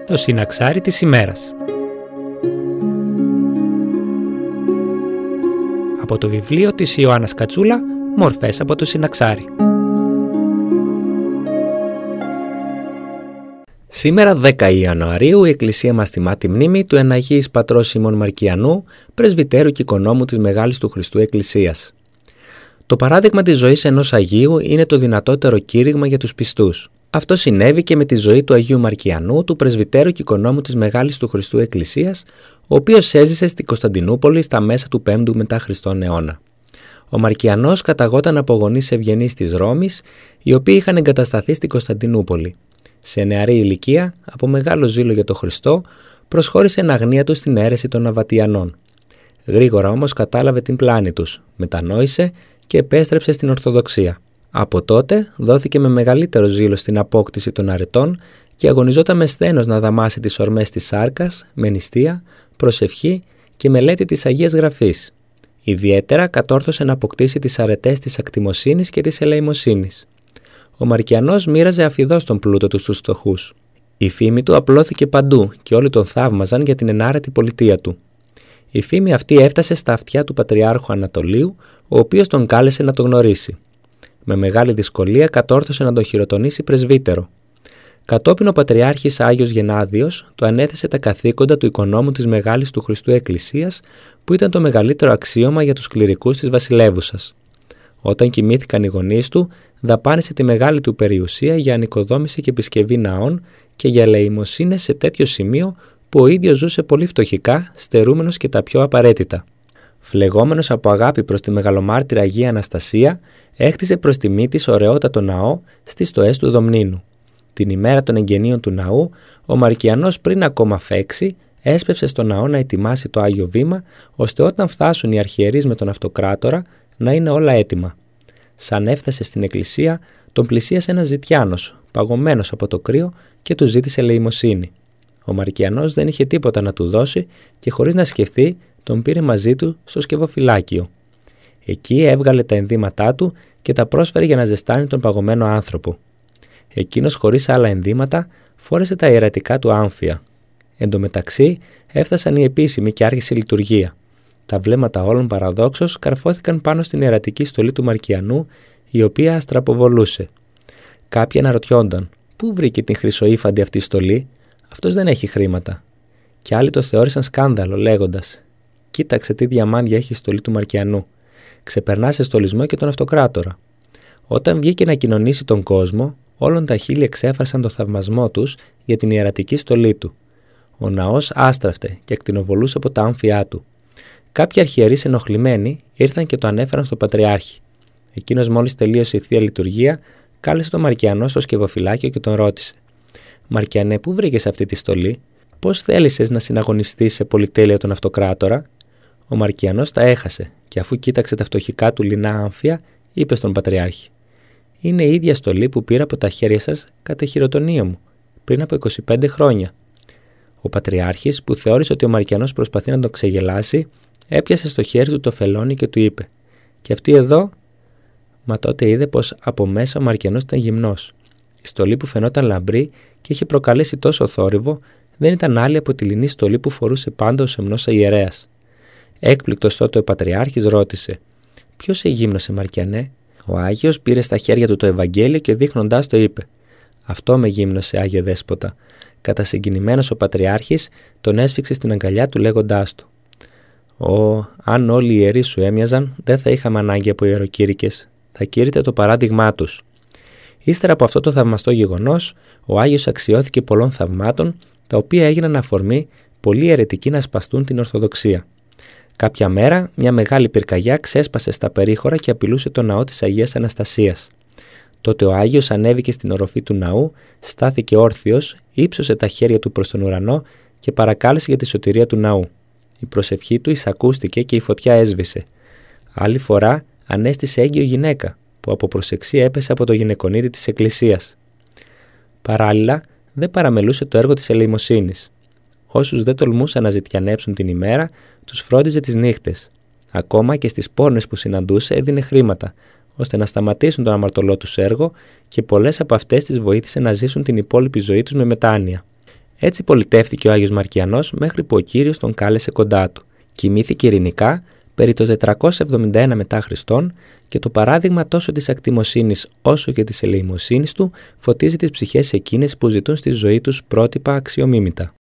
Το συναξάρι της ημέρας. Από το βιβλίο της Ιωάννας Κατσούλα, Μορφές από το συναξάρι. Σήμερα 10 Ιανουαρίου η Εκκλησία μας τιμά τη μνήμη του Εναγίης Πατρός Σιμών Μαρκιανού, πρεσβυτέρου και οικονόμου της Μεγάλης του Χριστού Εκκλησίας. Το παράδειγμα της ζωής ενός Αγίου είναι το δυνατότερο κήρυγμα για τους πιστούς. Αυτό συνέβη και με τη ζωή του Αγίου Μαρκιανού, του πρεσβυτέρου και οικονόμου της Μεγάλης του Χριστού Εκκλησίας, ο οποίος έζησε στην Κωνσταντινούπολη στα μέσα του 5ου μετά Χριστόν αιώνα. Ο Μαρκιανός καταγόταν από γονείς ευγενείς της Ρώμης, οι οποίοι είχαν εγκατασταθεί στην Κωνσταντινούπολη. Σε νεαρή ηλικία, από μεγάλο ζήλο για τον Χριστό, προσχώρησε εν αγνία του στην αίρεση των Ναβατιανών. Γρήγορα όμως κατάλαβε την πλάνη τους, μετανόησε και επέστρεψε στην Ορθοδοξία. Από τότε δόθηκε με μεγαλύτερο ζήλο στην απόκτηση των αρετών και αγωνιζόταν με σθένος να δαμάσει τις ορμές της σάρκας, με νηστεία, προσευχή και μελέτη της Αγίας Γραφής. Ιδιαίτερα κατόρθωσε να αποκτήσει τις αρετές της ακτιμοσύνης και της ελεημοσύνης. Ο Μαρκιανός μοίραζε αφιδώς τον πλούτο του στους φτωχούς. Η φήμη του απλώθηκε παντού και όλοι τον θαύμαζαν για την ενάρετη πολιτεία του. Η φήμη αυτή έφτασε στα αυτιά του Πατριάρχου Ανατολίου, ο οποίος τον κάλεσε να τον γνωρίσει. Με μεγάλη δυσκολία κατόρθωσε να τον χειροτονήσει πρεσβύτερο. Κατόπιν ο Πατριάρχης Άγιος Γενάδιος του ανέθεσε τα καθήκοντα του οικονόμου της Μεγάλης του Χριστού Εκκλησίας, που ήταν το μεγαλύτερο αξίωμα για τους κληρικούς της βασιλεύουσας. Όταν κοιμήθηκαν οι γονείς του, δαπάνησε τη μεγάλη του περιουσία για ανοικοδόμηση και επισκευή ναών και για ελεημοσύνες σε τέτοιο σημείο που ο ίδιος ζούσε πολύ φτωχικά, στερούμενος και τα πιο απαραίτητα. Φλεγόμενος από αγάπη προς τη μεγαλομάρτυρα Αγία Αναστασία, έκτισε προς τιμή της ωραιότατο ναό στις στοές του Δομνίνου. Την ημέρα των εγγενείων του ναού, ο Μαρκιανός πριν ακόμα φέξει, έσπευσε στο ναό να ετοιμάσει το Άγιο Βήμα, ώστε όταν φτάσουν οι αρχιερείς με τον Αυτοκράτορα να είναι όλα έτοιμα. Σαν έφτασε στην εκκλησία, τον πλησίασε ένας ζητιάνος, παγωμένος από το κρύο, και του ζήτησε ελεημοσύνη. Ο Μαρκιανός δεν είχε τίποτα να του δώσει και χωρίς να σκεφτεί, τον πήρε μαζί του στο σκευοφυλάκιο. Εκεί έβγαλε τα ενδύματά του και τα πρόσφερε για να ζεστάνει τον παγωμένο άνθρωπο. Εκείνος, χωρίς άλλα ενδύματα, φόρεσε τα ιερατικά του άμφια. Εν τω μεταξύ έφτασαν οι επίσημοι και άρχισε η λειτουργία. Τα βλέμματα όλων παραδόξως καρφώθηκαν πάνω στην ιερατική στολή του Μαρκιανού, η οποία αστραποβολούσε. Κάποιοι αναρωτιόνταν, πού βρήκε την χρυσοήφαντη αυτή στολή, αυτός δεν έχει χρήματα. Και άλλοι το θεώρησαν σκάνδαλο, λέγοντας, κοίταξε τι διαμάντια έχει η στολή του Μαρκιανού. Ξεπερνά σε στολισμό και τον Αυτοκράτορα. Όταν βγήκε να κοινωνήσει τον κόσμο, όλων τα χείλη εξέφρασαν το θαυμασμό τους για την ιερατική στολή του. Ο ναός άστραφτε και ακτινοβολούσε από τα άμφιά του. Κάποιοι αρχιερείς ενοχλημένοι ήρθαν και το ανέφεραν στον Πατριάρχη. Εκείνος, μόλις τελείωσε η θεία λειτουργία, κάλεσε τον Μαρκιανό στο σκευοφυλάκιο και τον ρώτησε: Μαρκιανέ, πού βρήκες αυτή τη στολή, πώς θέλησες να συναγωνιστείς σε πολυτέλεια τον Αυτοκράτορα? Ο Μαρκιανός τα έχασε και αφού κοίταξε τα φτωχικά του λινά άμφια, είπε στον Πατριάρχη: είναι η ίδια στολή που πήρα από τα χέρια σας κατά χειροτονία μου, πριν από 25 χρόνια. Ο Πατριάρχης, που θεώρησε ότι ο Μαρκιανός προσπαθεί να τον ξεγελάσει, έπιασε στο χέρι του το φελόνι και του είπε: και αυτή εδώ? Μα τότε είδε πως από μέσα ο Μαρκιανός ήταν γυμνός. Η στολή που φαινόταν λαμπρή και είχε προκαλέσει τόσο θόρυβο δεν ήταν άλλη από τη λινή στολή που φορούσε πάντα ο σεμνός ιερέας. Έκπληκτος τότε ο Πατριάρχης ρώτησε: ποιος σε γύμνωσε, Μαρκιανέ? Ο Άγιος πήρε στα χέρια του το Ευαγγέλιο και δείχνοντάς το είπε: αυτό με γύμνωσε, Άγιε Δέσποτα. Κατασυγκινημένος ο Πατριάρχης τον έσφιξε στην αγκαλιά του λέγοντάς του: αν όλοι οι ιερείς σου έμοιαζαν, δεν θα είχαμε ανάγκη από ιεροκήρυκες. Θα κήρυτε το παράδειγμά τους. Ύστερα από αυτό το θαυμαστό γεγονός, ο Άγιος αξιώθηκε πολλών θαυμάτων, τα οποία έγιναν αφορμή πολλοί αιρετικοί να σπαστούν την Ορθοδοξία. Κάποια μέρα, μια μεγάλη πυρκαγιά ξέσπασε στα περίχωρα και απειλούσε το ναό της Αγίας Αναστασίας. Τότε ο Άγιος ανέβηκε στην οροφή του ναού, στάθηκε όρθιος, ύψωσε τα χέρια του προς τον ουρανό και παρακάλεσε για τη σωτηρία του ναού. Η προσευχή του εισακούστηκε και η φωτιά έσβησε. Άλλη φορά ανέστησε έγκυο γυναίκα, που από προσεξία έπεσε από το γυναικονίδι της Εκκλησίας. Παράλληλα, δεν παραμελούσε το έργο της ελεημοσύνης. Όσους δεν τολμούσαν να ζητιανέψουν την ημέρα, τους φρόντιζε τις νύχτες. Ακόμα και στις πόρνες που συναντούσε έδινε χρήματα, ώστε να σταματήσουν τον αμαρτωλό τους έργο, και πολλές από αυτές τις βοήθησε να ζήσουν την υπόλοιπη ζωή τους με μετάνοια. Έτσι πολιτεύτηκε ο Άγιος Μαρκιανός μέχρι που ο Κύριος τον κάλεσε κοντά του. Κοιμήθηκε ειρηνικά περί το 471 μετά Χριστόν και το παράδειγμα τόσο της ακτιμοσύνης όσο και της ελεημοσύνης του φωτίζει τις ψυχές εκείνες που ζητούν στη ζωή τους πρότυπα αξιομίμητα.